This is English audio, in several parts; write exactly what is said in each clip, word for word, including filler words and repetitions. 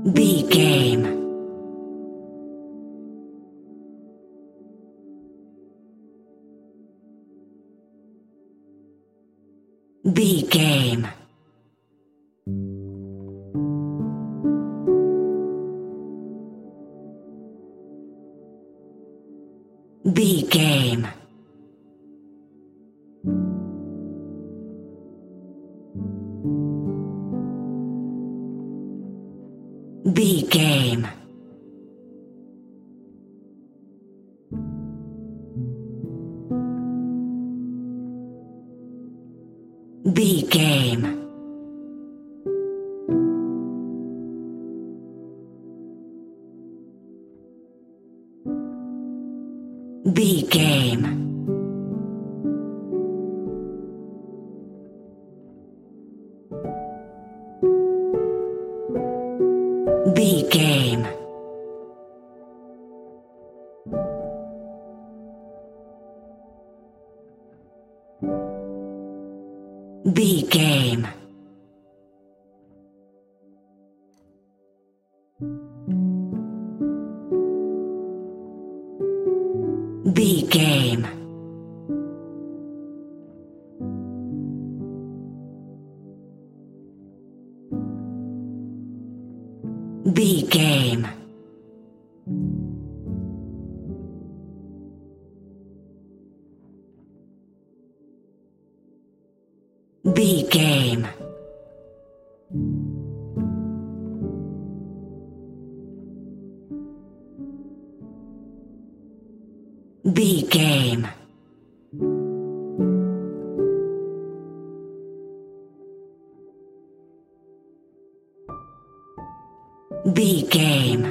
B game. B game. B game. B game. B game. B game. B game. B game. B game. B game. B game. B game. B game.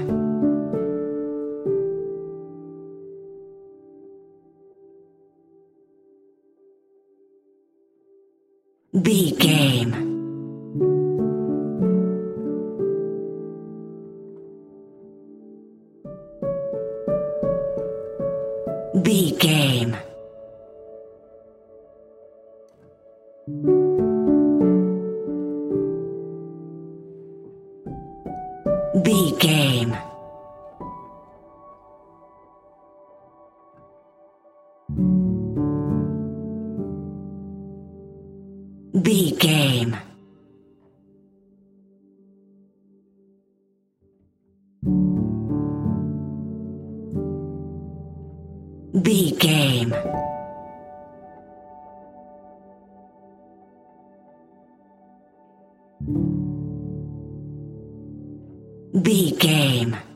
B game. B game. B game. B game. B game. B game.